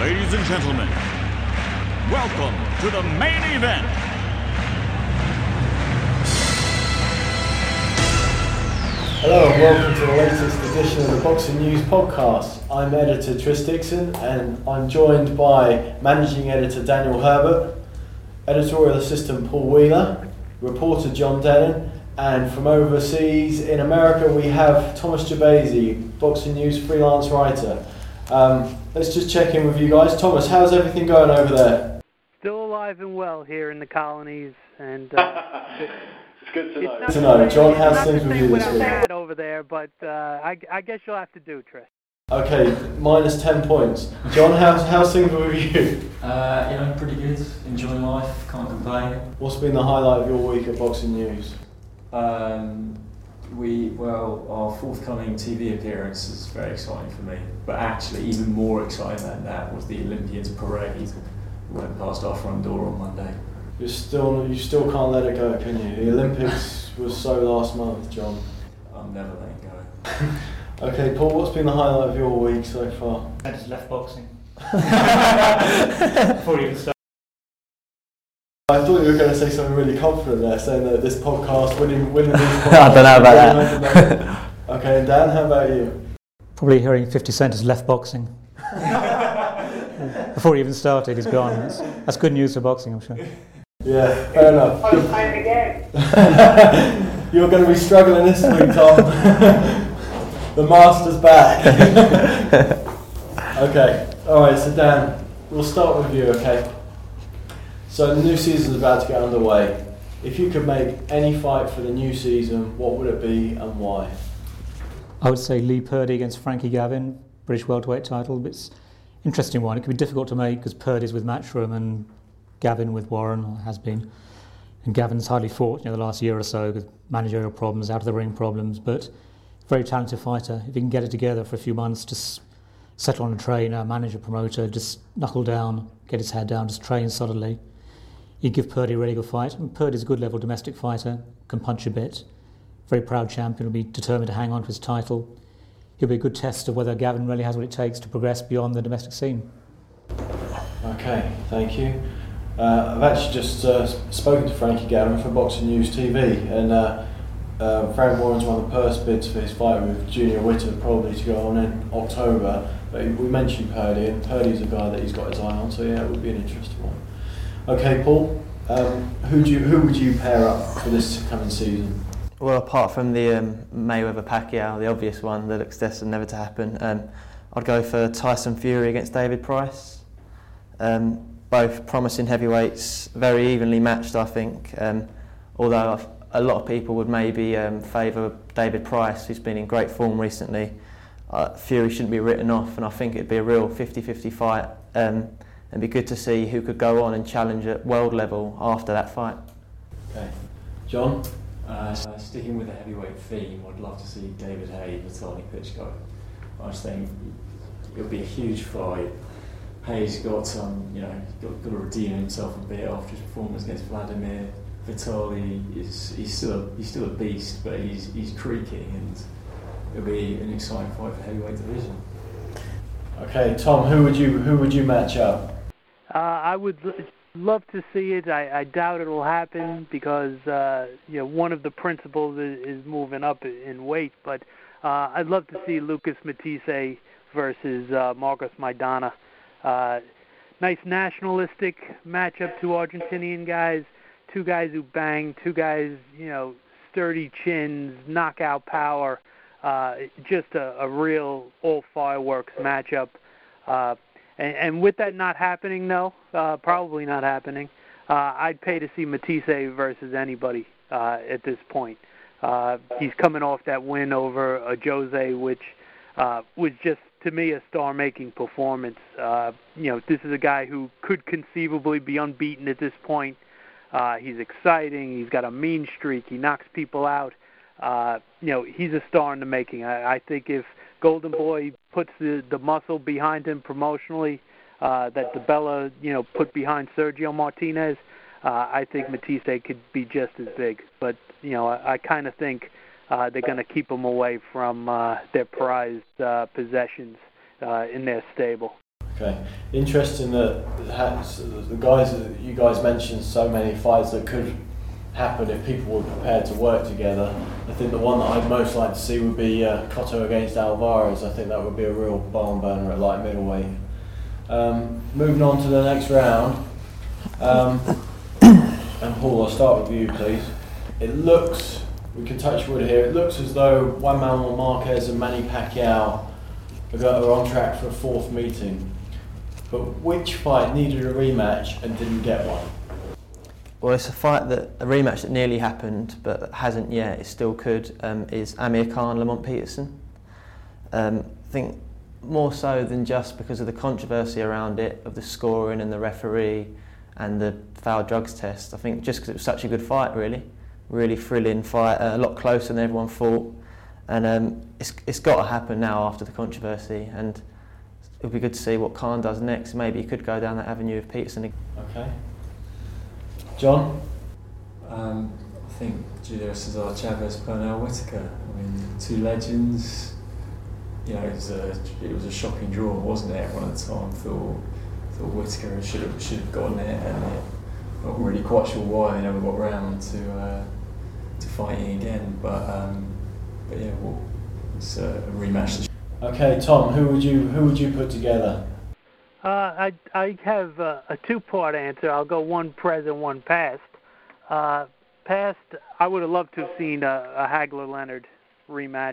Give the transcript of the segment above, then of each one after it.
Ladies and gentlemen, welcome to the main event. Hello and welcome to the latest edition of the Boxing News podcast. I'm editor Tris Dixon and I'm joined by managing editor Daniel Herbert, editorial assistant Paul Wheeler, reporter John Dennon, and from overseas in America we have Thomas Gerbasi, Boxing News freelance writer. Let's just check in with you guys. Thomas, how's everything going over there? Still alive and well here in the colonies, and it's good to know. John, how's things with you this week? Over there, but I guess you'll have to do, Tris. Okay, minus 10 points. John, how's things with you? Pretty good. Enjoying life. Can't complain. What's been the highlight of your week at Boxing News? Our forthcoming TV appearance is very exciting for me. But actually, even more exciting than that was the Olympians parade. We went past our front door on Monday. You still can't let it go, can you? The Olympics was so last month, John. I'm never letting go. Okay, Paul, what's been the highlight of your week so far? I just left boxing. Before you even started. I thought you were going to say something really confident there, saying that this podcast, winning this podcast... I don't know about that. Okay, and Dan, how about you? Probably hearing 50 Cent has left boxing. Before he even started, he's gone. That's good news for boxing, I'm sure. Yeah, fair enough. You're going to be struggling this week, Tom. The master's back. Okay, alright, so Dan, we'll start with you, okay? So the new season's about to get underway. If you could make any fight for the new season, what would it be and why? I would say Lee Purdy against Frankie Gavin, British welterweight title. But it's an interesting one. It could be difficult to make because Purdy's with Matchroom and Gavin with Warren, or has been. And Gavin's hardly fought the last year or so with managerial problems, out of the ring problems, but very talented fighter. If he can get it together for a few months, just settle on a trainer, manager, promoter, just knuckle down, get his head down, just train solidly. He'd give Purdy a really good fight. And Purdy's a good level domestic fighter, can punch a bit. Very proud champion, will be determined to hang on to his title. He'll be a good test of whether Gavin really has what it takes to progress beyond the domestic scene. Okay, thank you. I've actually just spoken to Frankie Gavin for Boxing News TV, and Frank Warren's won the purse bids for his fight with Junior Witter, probably to go on in October. But we mentioned Purdy, and Purdy's a guy that he's got his eye on, so yeah, it would be an interesting one. Okay, Paul, who would you pair up for this coming season? Well, apart from the Mayweather-Pacquiao, the obvious one that looks destined never to happen, I'd go for Tyson Fury against David Price. Both promising heavyweights, very evenly matched, I think. Although a lot of people would maybe favour David Price, who's been in great form recently. Fury shouldn't be written off, and I think it'd be a real 50-50 fight. It'd be good to see who could go on and challenge at world level after that fight. Okay, John. Sticking with the heavyweight theme, I'd love to see David Haye, Vitaly Klitschko. I just think it'll be a huge fight. Hayes got got to redeem himself a bit after his performance against Vladimir. Vitaly he's still a beast, but he's creaking, and it'll be an exciting fight for heavyweight division. Okay, Tom, who would you match up? I would love to see it. I doubt it will happen because one of the principals is moving up in weight, but I'd love to see Lucas Matthysse versus Marcos Maidana. Nice nationalistic matchup, two Argentinian guys, two guys who bang, two guys, sturdy chins, knockout power, just a real all fireworks matchup. And with that not happening, though, probably not happening, I'd pay to see Matthysse versus anybody at this point. He's coming off that win over Jose, which was just, to me, a star-making performance. This is a guy who could conceivably be unbeaten at this point. He's exciting. He's got a mean streak. He knocks people out. He's a star in the making. I think if Golden Boy puts the muscle behind him promotionally that DiBella, put behind Sergio Martinez, I think Matthysse could be just as big. But, I kind of think they're going to keep him away from their prized possessions in their stable. Okay, interesting that the guys that you guys mentioned, so many fights that could happen if people were prepared to work together. I think the one that I'd most like to see would be Cotto against Alvarez. I think that would be a real barn burner at light middleweight. Moving on to the next round, and Paul, I'll start with you, please. It looks, we can touch wood here, it looks as though Juan Manuel Marquez and Manny Pacquiao are on track for a fourth meeting. But which fight needed a rematch and didn't get one? Well, it's a rematch that nearly happened but hasn't yet, it still could, is Amir Khan, Lamont Peterson. I think more so than just because of the controversy around it, of the scoring and the referee and the foul drugs test. I think just because it was such a good fight, really thrilling fight, a lot closer than everyone thought. And it's got to happen now after the controversy, and it'll be good to see what Khan does next. Maybe he could go down that avenue of Peterson. Okay. John? I think Julio Cesar Chavez, Pernell Whitaker. I mean, two legends. You know, it was a shocking draw, wasn't it? Everyone at the time thought Whitaker should have gotten it, and not really quite sure why they never got round to fighting again. But yeah, well, it's a rematch. Okay, Tom, who would you put together? I have a two-part answer. I'll go one present, one past. Past, I would have loved to have seen a Hagler-Leonard rematch.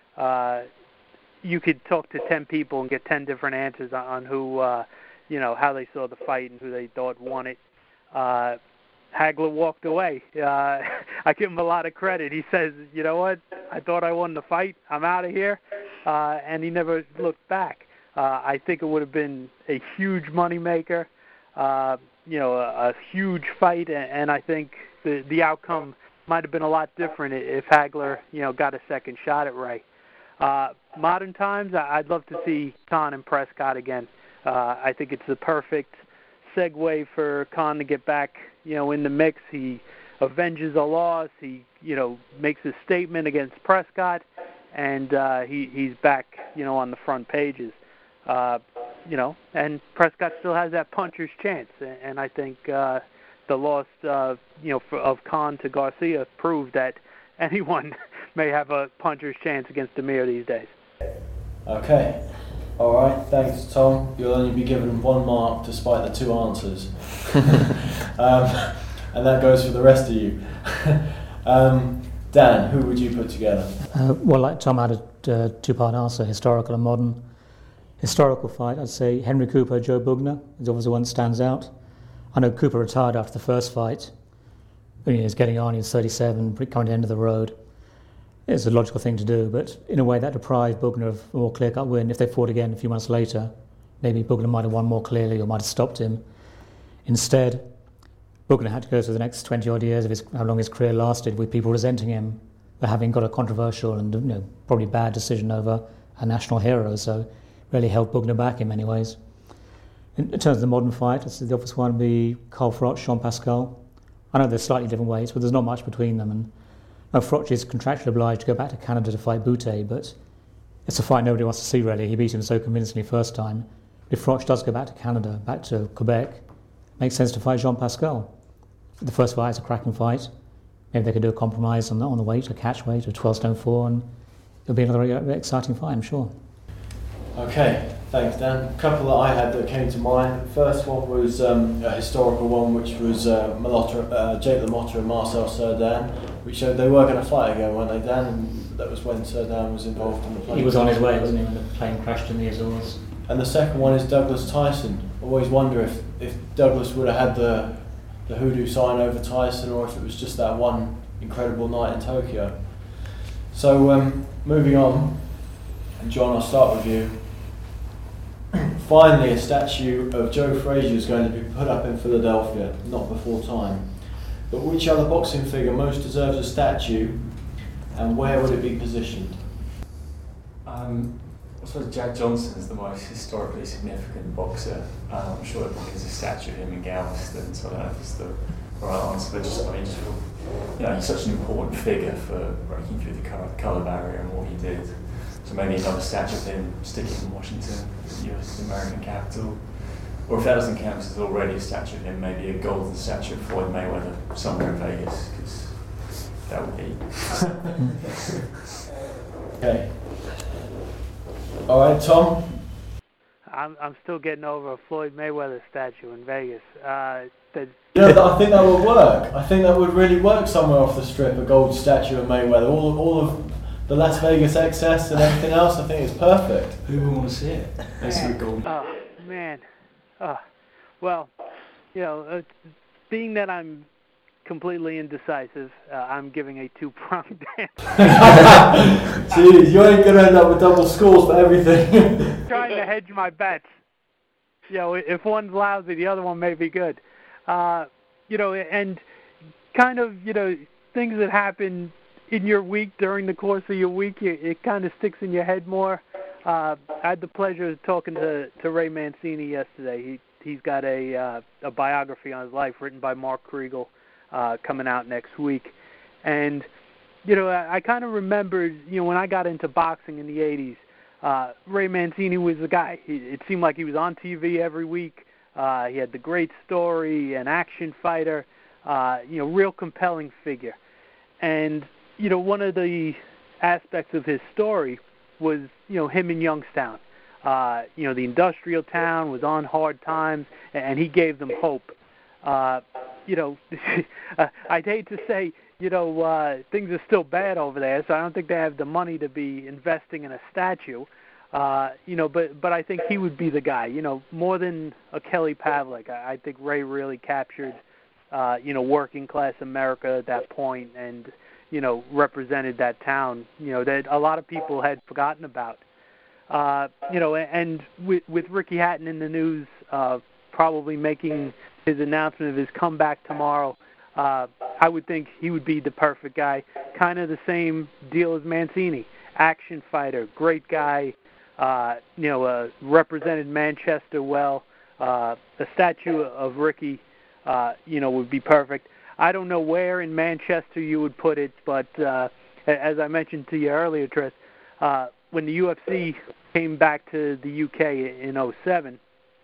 You could talk to 10 people and get 10 different answers on who, how they saw the fight and who they thought won it. Hagler walked away. I give him a lot of credit. He says, you know what, I thought I won the fight. I'm out of here. And he never looked back. I think it would have been a huge moneymaker, a huge fight, and I think the outcome might have been a lot different if Hagler, got a second shot at Ray. Modern times, I'd love to see Khan and Prescott again. I think it's the perfect segue for Khan to get back, in the mix. He avenges a loss. He, makes a statement against Prescott, and he's back, on the front pages. And Prescott still has that puncher's chance, and I think the loss, of Khan to Garcia proved that anyone may have a puncher's chance against Amir these days. Okay. All right. Thanks, Tom. You'll only be given 1 mark despite the 2 answers. And that goes for the rest of you. Dan, who would you put together? Well, like Tom had a two-part answer, historical and modern. Historical fight, I'd say Henry Cooper, Joe Bugner is obviously one that stands out. I know Cooper retired after the first fight. He was getting on, he was 37, coming to the end of the road. It's a logical thing to do, but in a way that deprived Bugner of a more clear-cut win. If they fought again a few months later, maybe Bugner might have won more clearly or might have stopped him. Instead, Bugner had to go through the next 20-odd years of how long his career lasted with people resenting him for having got a controversial and probably bad decision over a national hero, so really held Bugner back in many ways. In terms of the modern fight, the obvious one would be Carl Froch, Jean Pascal. I know they're slightly different weights, but there's not much between them. And Froch is contractually obliged to go back to Canada to fight Boutte, but it's a fight nobody wants to see really. He beat him so convincingly first time. If Froch does go back to Canada, back to Quebec, it makes sense to fight Jean Pascal. The first fight is a cracking fight. Maybe they could do a compromise on the weight, a catch weight, a 12 stone 4, and it'll be another exciting fight, I'm sure. Okay, thanks Dan. A couple that I had that came to mind. The first one was a historical one, which was Jake LaMotta and Marcel Cerdan, which showed they were going to fight again, weren't they, Dan? And that was when Cerdan was involved in the plane. He was on his way, wasn't he, when the plane crashed in the Azores. And the second one is Douglas Tyson. I always wonder if Douglas would have had the hoodoo sign over Tyson, or if it was just that one incredible night in Tokyo. So moving on, and John, I'll start with you. Finally, a statue of Joe Frazier is going to be put up in Philadelphia, not before time. But which other boxing figure most deserves a statue, and where would it be positioned? I suppose Jack Johnson is the most historically significant boxer. I'm sure there's a statue of him in Galveston, so I don't know if it's the right answer, but he's such an important figure for breaking through the colour barrier and what he did. So maybe another statue of him sticking in Washington, US, the American capital. Or if that doesn't count, there's already a statue of him, maybe a golden statue of Floyd Mayweather somewhere in Vegas, because that would be. Okay. All right, Tom. I'm still getting over a Floyd Mayweather statue in Vegas. I think that would work. I think that would really work somewhere off the strip, a gold statue of Mayweather. All of the Las Vegas excess and everything else, I think it's perfect. Who would want to see it? Basically gold. Oh, man. Well, being that I'm completely indecisive, I'm giving a two-pronged answer. Jeez, you ain't going to end up with double scores for everything. Trying to hedge my bets. If one's lousy, the other one may be good. And kind of, things that happen in your week, during the course of your week, it kind of sticks in your head more. I had the pleasure of talking to Ray Mancini yesterday. He's got a biography on his life written by Mark Kriegel coming out next week. And, I kind of remembered, when I got into boxing in the 80s, Ray Mancini was the guy. It seemed like he was on TV every week. He had the great story, an action fighter, real compelling figure. And, one of the aspects of his story was, him in Youngstown. The industrial town was on hard times, and he gave them hope. I'd hate to say, things are still bad over there, so I don't think they have the money to be investing in a statue. But I think he would be the guy, more than a Kelly Pavlik. I think Ray really captured, working class America at that point and, represented that town, that a lot of people had forgotten about. And with Ricky Hatton in the news, probably making his announcement of his comeback tomorrow, I would think he would be the perfect guy. Kind of the same deal as Mancini. Action fighter, great guy, represented Manchester well. A statue of Ricky, would be perfect. I don't know where in Manchester you would put it, but as I mentioned to you earlier, Tris, when the UFC came back to the UK in 2007,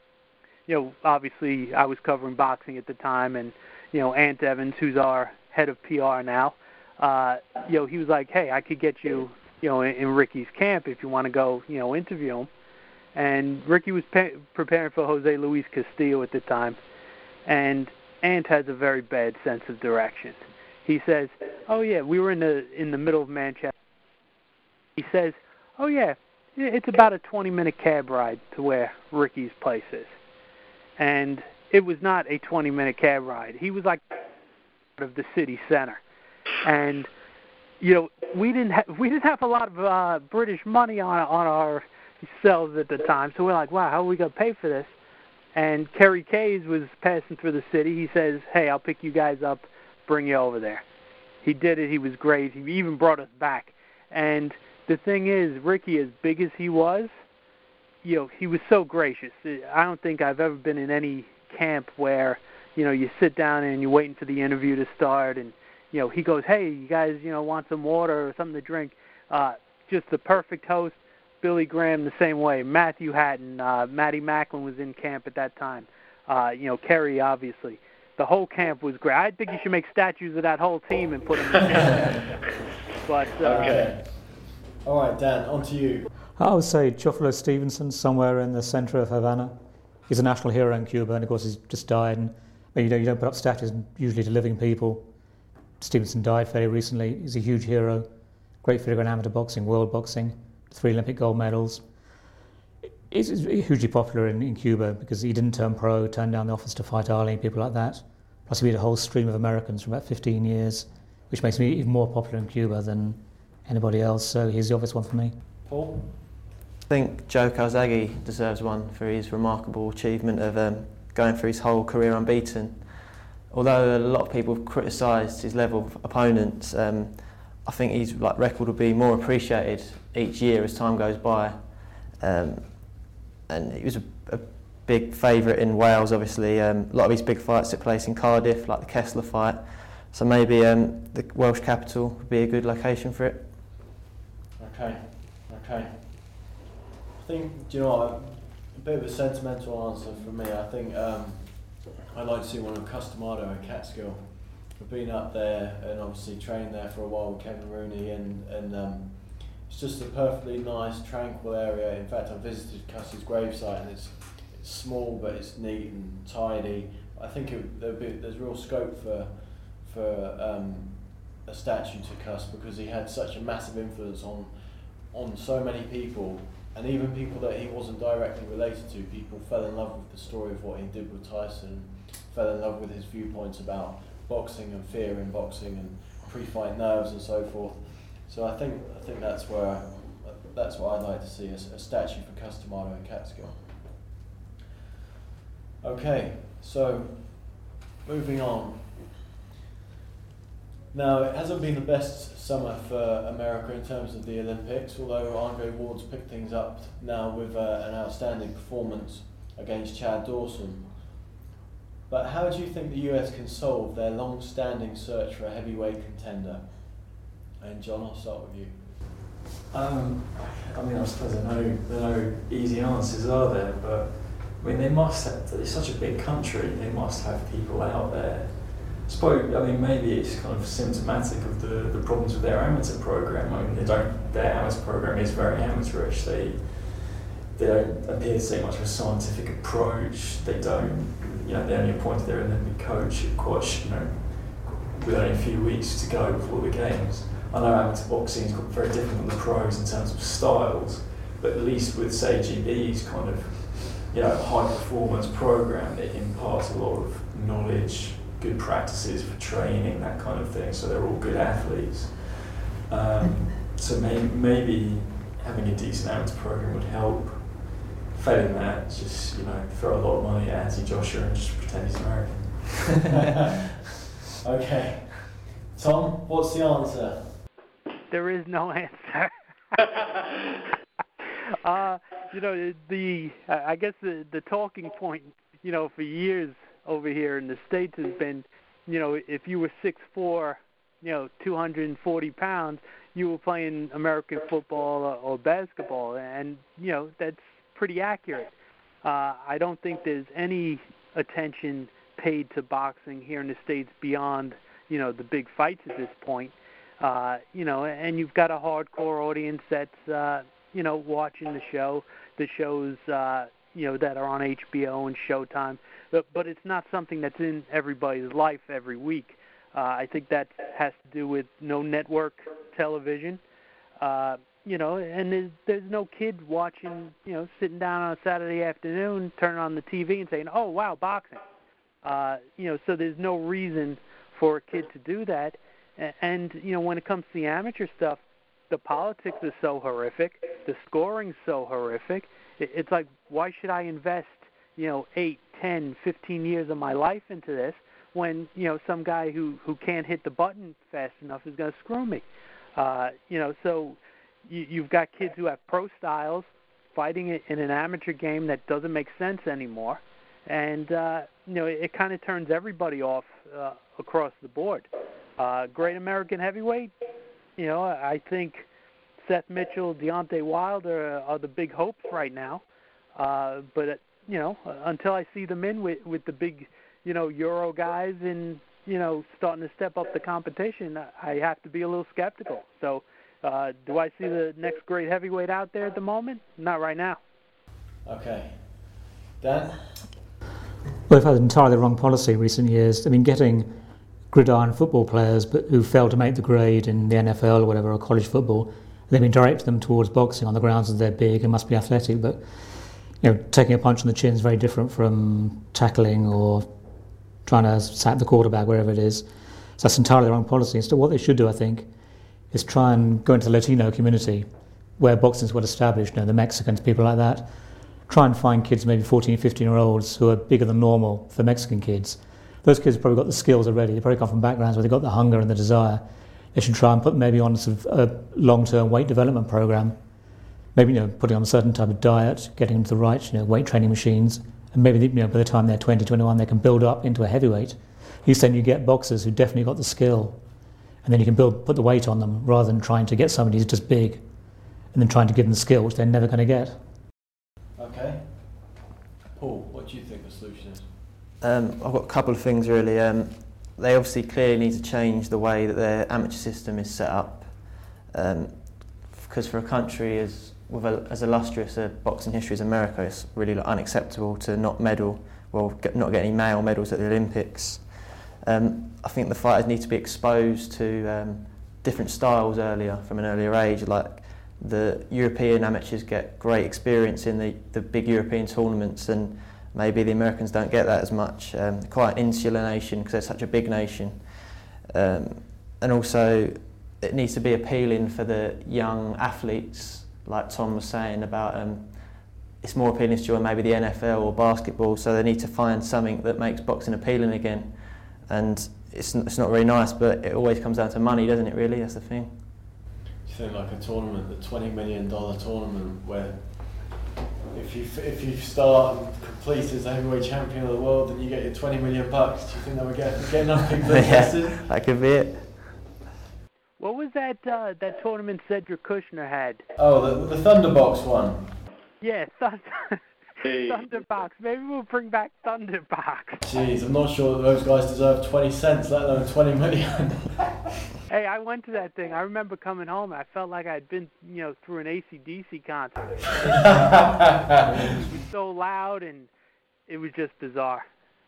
obviously I was covering boxing at the time, and, Ant Evans, who's our head of PR now, he was like, hey, I could get you, in Ricky's camp if you want to go, interview him. And Ricky was preparing for Jose Luis Castillo at the time, and Ant has a very bad sense of direction. He says, oh, yeah, we were in the middle of Manchester. He says, oh, yeah, it's about a 20-minute cab ride to where Ricky's place is. And it was not a 20-minute cab ride. He was like of the city center. And, we didn't have a lot of British money on our selves at the time. So we're like, wow, how are we going to pay for this? And Kerry Kays was passing through the city. He says, hey, I'll pick you guys up, bring you over there. He did it. He was great. He even brought us back. And the thing is, Ricky, as big as he was, he was so gracious. I don't think I've ever been in any camp where, you sit down and you're waiting for the interview to start and, he goes, hey, you guys, want some water or something to drink. Just the perfect host. Billy Graham the same way. Matthew Hatton, Matty Macklin was in camp at that time. Kerry, obviously. The whole camp was great. I think you should make statues of that whole team and put them in camp. But okay. All right, Dan, on to you. I would say Teófilo Stevenson, somewhere in the center of Havana. He's a national hero in Cuba, and of course he's just died. And you don't put up statues usually to living people. Stevenson died fairly recently. He's a huge hero, great figure in amateur boxing, world boxing, 3 Olympic gold medals. He's hugely popular in Cuba because he didn't turn pro, turned down the offers to fight Ali and people like that. Plus he beat a whole stream of Americans for about 15 years, which makes me even more popular in Cuba than anybody else. So he's the obvious one for me. Paul? I think Joe Calzaghe deserves one for his remarkable achievement of going through his whole career unbeaten. Although a lot of people have criticised his level of opponents, I think his record will be more appreciated each year as time goes by. And he was a big favourite in Wales, obviously. A lot of his big fights took place in Cardiff, like the Kessler fight. So maybe the Welsh capital would be a good location for it. Okay. Okay. I think, do you know what, a bit of a sentimental answer for me. I think I'd like to see one of Customado and Catskill. I've been up there and obviously trained there for a while with Kevin Rooney, and it's just a perfectly nice, tranquil area. In fact, I visited Cuss's gravesite, and it's small but it's neat and tidy. I think there's real scope for a statue to Cuss, because he had such a massive influence on so many people, and even people that he wasn't directly related to. People fell in love with the story of what he did with Tyson, fell in love with his viewpoints about boxing and fear in boxing and pre-fight nerves and so forth. So I think that's what I'd like to see, a statue for Customado and Catskill. Okay, so moving on. Now, it hasn't been the best summer for America in terms of the Olympics, although Andre Ward's picked things up now with an outstanding performance against Chad Dawson. But how do you think the US can solve their long-standing search for a heavyweight contender? And John, I'll start with you. I suppose there are no easy answers, are there? But they must have. It's such a big country. They must have people out there. Maybe it's kind of symptomatic of the problems with their amateur program. Their amateur program is very amateurish. They don't appear to take much of a scientific approach. They don't, they only appointed their Olympic coach with only a few weeks to go before the games. I know amateur boxing is very different from the pros in terms of styles, but at least with, say, GB's kind of, high performance program, it imparts a lot of knowledge, good practices for training, that kind of thing, so they're all good athletes. So maybe having a decent amateur program would help. Failing that, just throw a lot of money at Anthony Joshua and just pretend he's American. Okay. Tom, what's the answer? There is no answer. I guess the talking point, for years over here in the States has been, if you were 6'4", 240 pounds, you were playing American football or basketball, and that's pretty accurate. I don't think there's any attention paid to boxing here in the States beyond, the big fights at this point. And you've got a hardcore audience that's, watching the shows, that are on HBO and Showtime. But it's not something that's in everybody's life every week. I think that has to do with no network television. And there's no kid watching, sitting down on a Saturday afternoon, turning on the TV and saying, "Oh, wow, boxing." So there's no reason for a kid to do that. And when it comes to the amateur stuff, the politics is so horrific, the scoring's so horrific. It's like, why should I invest, 8, 10, 15 years of my life into this when, some guy who can't hit the button fast enough is going to screw me? So you've got kids who have pro styles fighting it in an amateur game that doesn't make sense anymore. And, it kind of turns everybody off across the board. Great American heavyweight, I think Seth Mitchell, Deontay Wilder are the big hopes right now. But, until I see them in with the big, Euro guys and, starting to step up the competition, I have to be a little skeptical. So do I see the next great heavyweight out there at the moment? Not right now. Okay. Dan? Well, they've had entirely the wrong policy in recent years. Getting gridiron football players but who failed to make the grade in the NFL or whatever, or college football, they've been directing them towards boxing on the grounds that they're big and must be athletic, but taking a punch on the chin is very different from tackling or trying to sack the quarterback wherever it is. So that's entirely the wrong policy. Instead, what they should do, I think, is try and go into the Latino community where boxing's well established, the Mexicans, people like that. Try and find kids, maybe 14, 15-year-olds who are bigger than normal for Mexican kids. Those kids have probably got the skills already. They probably come from backgrounds where they've got the hunger and the desire. They should try and put maybe on sort of a long-term weight development program. Maybe putting on a certain type of diet, getting into the right weight training machines, and maybe by the time they're 20, 21, they can build up into a heavyweight. At least then you get boxers who definitely got the skill, and then you can put the weight on them rather than trying to get somebody who's just big and then trying to give them the skill, which they're never going to get. Okay. Paul, what do you think the solution is? I've got a couple of things really. They obviously clearly need to change the way that their amateur system is set up, because for a country as illustrious a boxing history as America, it's really unacceptable to not medal, not get any male medals at the Olympics. I think the fighters need to be exposed to different styles earlier, from an earlier age. Like the European amateurs get great experience in the big European tournaments, and maybe the Americans don't get that as much. Quite an insular nation because they're such a big nation. And also it needs to be appealing for the young athletes, like Tom was saying about it's more appealing to join maybe the NFL or basketball, so they need to find something that makes boxing appealing again. And it's not very nice, but it always comes down to money, doesn't it really? That's the thing. Do you think like a tournament, the $20 million tournament, where if you start and complete as heavyweight champion of the world, then you get your $20 million. Do you think that would get enough people interested? Yeah, that could be it. What was that tournament Cedric Kushner had? Oh, the Thunderbox one. Yeah, Thunderbox. Maybe we'll bring back Thunderbox. Jeez, I'm not sure that those guys deserve 20 cents, let alone 20 million. Hey, I went to that thing. I remember coming home. I felt like I'd been, through an AC/DC concert. It was so loud, and it was just bizarre.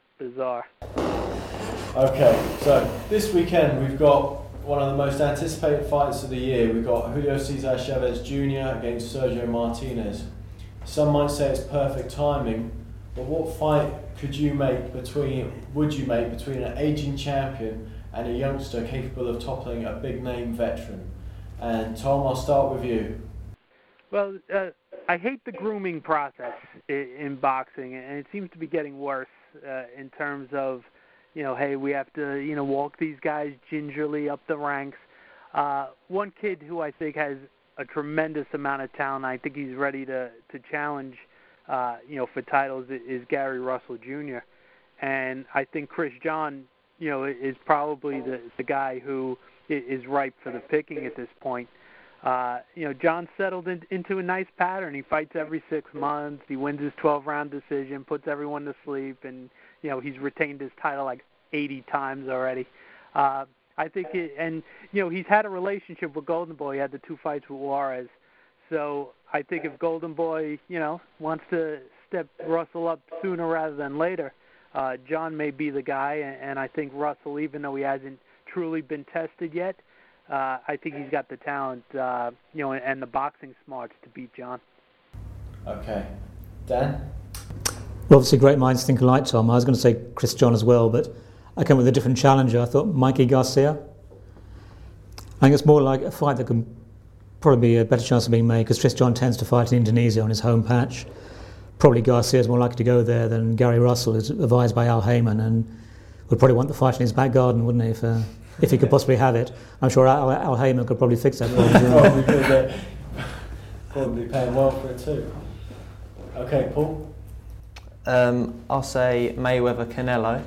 Okay, so this weekend we've got one of the most anticipated fights of the year. We've got Julio Cesar Chavez Jr. against Sergio Martinez. Some might say it's perfect timing, but what fight would you make between an aging champion and a youngster capable of toppling a big-name veteran? And Tom, I'll start with you. Well, I hate the grooming process in boxing, and it seems to be getting worse in terms of, hey, we have to, walk these guys gingerly up the ranks. One kid who I think has a tremendous amount of talent, I think he's ready to challenge, for titles, is Gary Russell Jr. And I think Chris John, is probably the guy who is ripe for the picking at this point. John settled into a nice pattern. He fights every 6 months. He wins his 12-round decision, puts everyone to sleep, and, he's retained his title like 80 times already. I think he's had a relationship with Golden Boy. He had the 2 fights with Juarez. So I think if Golden Boy, wants to step Russell up sooner rather than later, John may be the guy. And I think Russell, even though he hasn't truly been tested yet, I think he's got the talent, and the boxing smarts to beat John. Okay. Dan? Well, obviously great minds think alike, Tom. I was going to say Chris John as well, but I came with a different challenger. I thought Mikey Garcia. I think it's more like a fight that could probably be a better chance of being made, because Chris John tends to fight in Indonesia on his home patch. Probably Garcia is more likely to go there than Gary Russell, who's advised by Al Heyman, and would probably want the fight in his back garden, wouldn't he, if he could possibly have it. I'm sure Al Heyman could probably fix that problem as well. Probably could, probably paying well for it too. Okay, Paul? I'll say Mayweather Canelo.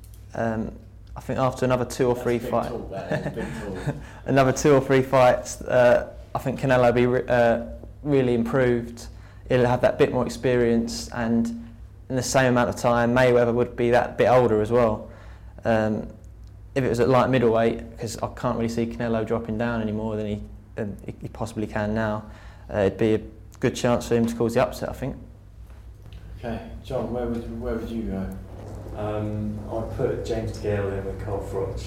I think after another 2 or 3 fights, another 2 or 3 fights, I think Canelo will be really improved. He'll have that bit more experience, and in the same amount of time, Mayweather would be that bit older as well. If it was at light middleweight, because I can't really see Canelo dropping down any more than he possibly can now, it'd be a good chance for him to cause the upset, I think. Okay, John, where would you go? I'd put James DeGale in with Carl Froch.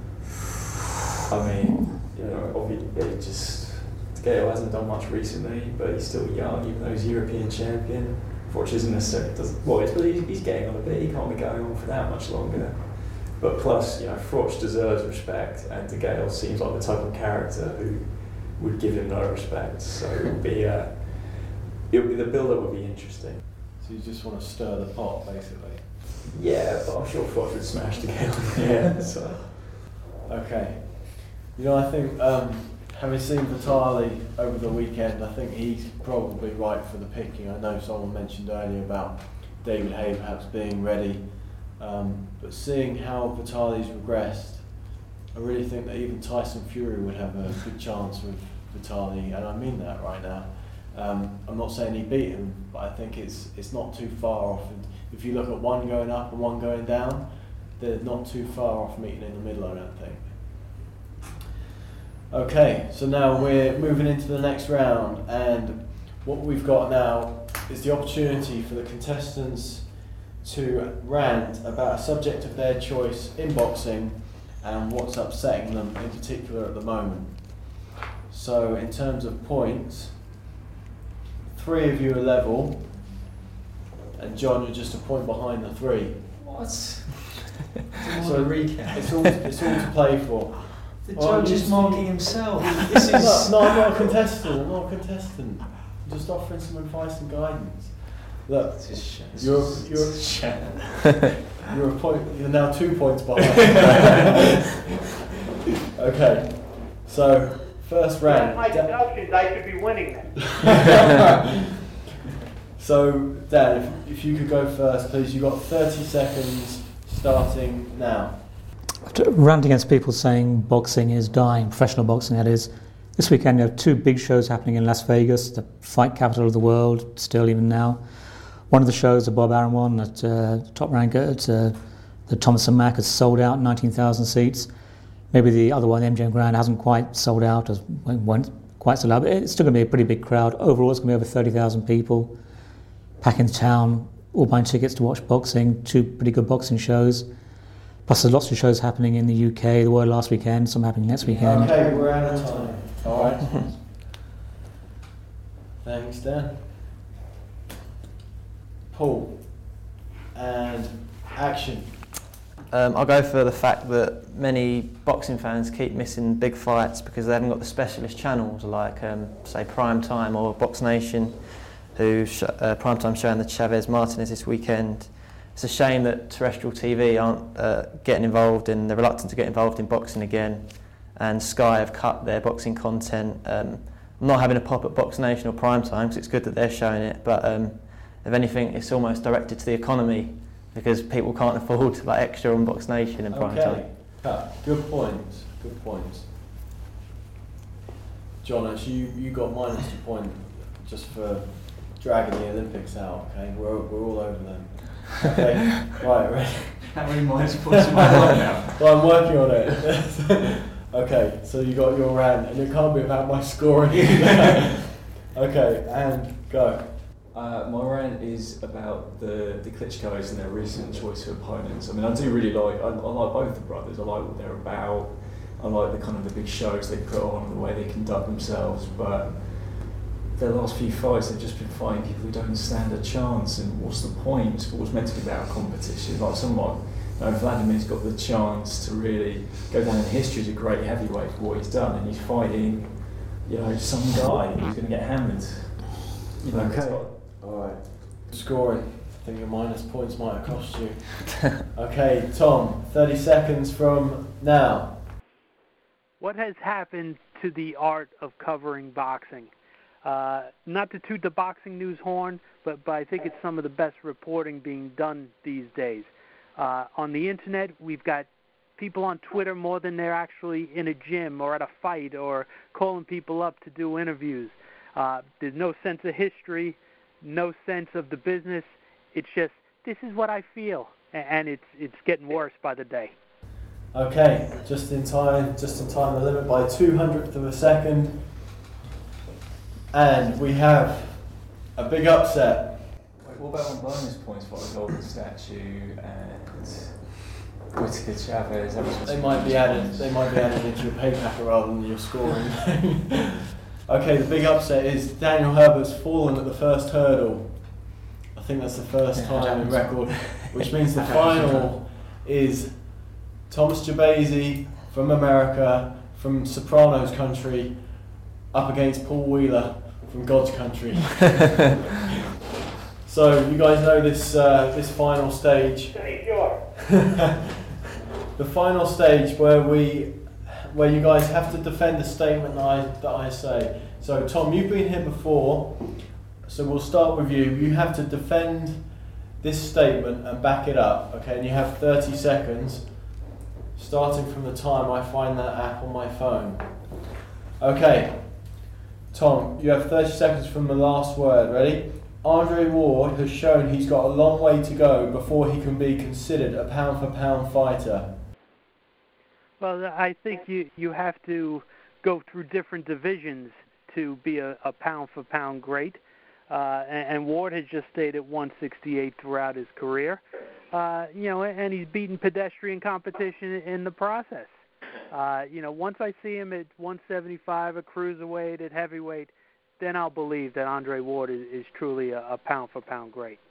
I mean, obviously, DeGale hasn't done much recently, but he's still young, even though he's European champion. Froch isn't necessarily, he's getting on a bit, he can't be going on for that much longer. But plus, Froch deserves respect, and DeGale seems like the type of character who would give him no respect. So the build-up would be interesting. So you just want to stir the pot, basically? Yeah, but I'm sure Froch would smash DeGale in the end. So. Okay. I think having seen Vitali over the weekend, I think he's probably right for the picking. I know someone mentioned earlier about David Haye perhaps being ready. But seeing how Vitali's regressed, I really think that even Tyson Fury would have a good chance Vitali, and I mean that right now. I'm not saying he beat him, but I think it's not too far off. And if you look at one going up and one going down, they're not too far off meeting in the middle, I don't think. Okay, so now we're moving into the next round, and what we've got now is the opportunity for the contestants to rant about a subject of their choice in boxing and what's upsetting them in particular at the moment. So in terms of points, 3 of you are level, and John, you're just a point behind the 3. What? So recap. It's all to play for. The judge is marking himself. This is No, I'm not a contestant. I'm not a contestant. I'm just offering some advice and guidance. Look, you're a point. You're now 2 points behind. Okay, so first round. That's my deductions. I should be winning then. So Dan, if you could go first, please. You've got 30 seconds starting now. To rant against people saying boxing is dying, professional boxing that is. This weekend you have 2 big shows happening in Las Vegas, the fight capital of the world, still even now. One of the shows, the Bob Arum one, at top rank at the Thomas & Mack, has sold out, 19,000 seats. Maybe the other one, the MGM Grand, hasn't quite sold out, won't quite sold out, but it's still going to be a pretty big crowd. Overall, it's going to be over 30,000 people packing the town, all buying tickets to watch boxing, 2 pretty good boxing shows. Plus there's lots of shows happening in the UK, there were last weekend, some happening next weekend. Okay, we're out of time. Alright. Thanks, Dan. Paul. And action. I'll go for the fact that many boxing fans keep missing big fights because they haven't got the specialist channels like, say, Prime Time or Box Nation, who Prime Time showing the Chavez Martinez this weekend. It's a shame that terrestrial TV aren't getting involved they're reluctant to get involved in boxing again, and Sky have cut their boxing content. I'm not having a pop at Box Nation or Prime Time because it's good that they're showing it, but if anything, it's almost directed to the economy because people can't afford like extra on Box Nation and Prime Time. Good points. Good points. Jonas, you got -2 point just for dragging the Olympics out. Okay, we're all over them. Okay, right, ready? how many minus points am I on now? Well, I'm working on it. Okay, so you got your rant, and it can't be about my scoring. Okay, and go. My rant is about the Klitschko's and their recent choice of opponents. I mean, I do really like I like both the brothers. I like what they're about. I like the kind of the big shows they put on and the way they conduct themselves. But their last few fights, they've just been fighting people who don't stand a chance. And what's the point? Sport's meant to be about competition. Like someone, Vladimir's got the chance to really go down in history as a great heavyweight for what he's done, and he's fighting, some guy who's going to get hammered. Okay. Alright. Scoring. I think your minus points might have cost you. Okay, Tom, 30 seconds from now. What has happened to the art of covering boxing? Not to toot the boxing news horn, but I think it's some of the best reporting being done these days. On the internet, we've got people on Twitter more than they're actually in a gym or at a fight or calling people up to do interviews. There's no sense of history, no sense of the business. It's just, this is what I feel, and it's getting worse by the day. Okay, just in time, the limit by 200th of a second. And we have a big upset. Wait, what about on bonus points for the golden statue and Whittaker Chavez? They might be added into your pay packet rather than your scoring. Okay, the big upset is Daniel Herbert's fallen at the first hurdle. I think that's the first time in record, which means the final is Thomas Jabazzi from America, from Sopranos country, up against Paul Wheeler from God's country. So you guys know this final stage. Sure. The final stage where you guys have to defend the statement that I say. So Tom, you've been here before, so we'll start with you. You have to defend this statement and back it up, okay? And you have 30 seconds, starting from the time I find that app on my phone. Okay, Tom, you have 30 seconds from the last word. Ready? Andre Ward has shown he's got a long way to go before he can be considered a pound-for-pound fighter. Well, I think you have to go through different divisions to be a pound-for-pound great. And Ward has just stayed at 168 throughout his career. And he's beaten pedestrian competition in the process. Once I see him at 175, a cruiserweight, at heavyweight, then I'll believe that Andre Ward is truly a pound-for-pound great.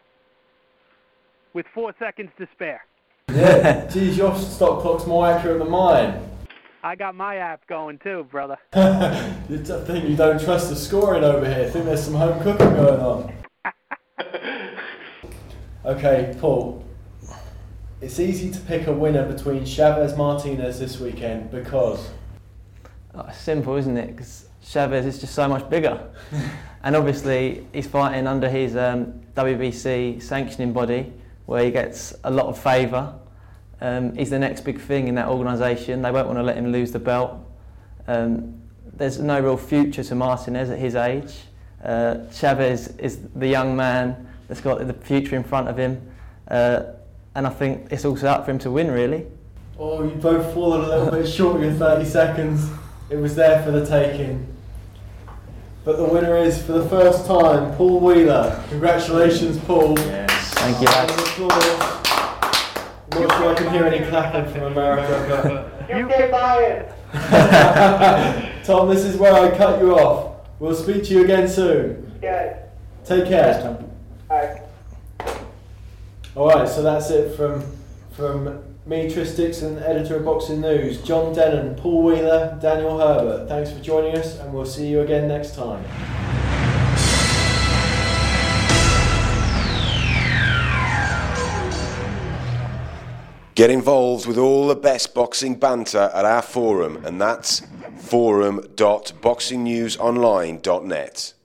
With 4 seconds to spare. Yeah, geez, your stock clock's more accurate than mine. I got my app going too, brother. You think you don't trust the scoring over here. I think there's some home cooking going on. Okay, Paul. It's easy to pick a winner between Chavez Martinez this weekend because... It's simple, isn't it? Because Chavez is just so much bigger. And obviously he's fighting under his WBC sanctioning body where he gets a lot of favour. He's the next big thing in that organisation. They won't want to let him lose the belt. There's no real future to Martinez at his age. Chavez is the young man that's got the future in front of him. And I think it's also up for him to win, really. Oh, you both fallen a little bit short of your 30 seconds. It was there for the taking. But the winner is, for the first time, Paul Wheeler. Congratulations, Paul. Yes. Thank you, lads. I'm not sure I can hear any clapping from America, but... UK Bayern! Tom, this is where I cut you off. We'll speak to you again soon. Yeah. Take care. Bye. Alright, so that's it from me, Tris Dixon, editor of Boxing News, John Dennon, Paul Wheeler, Daniel Herbert. Thanks for joining us, and we'll see you again next time. Get involved with all the best boxing banter at our forum, and that's forum.boxingnewsonline.net.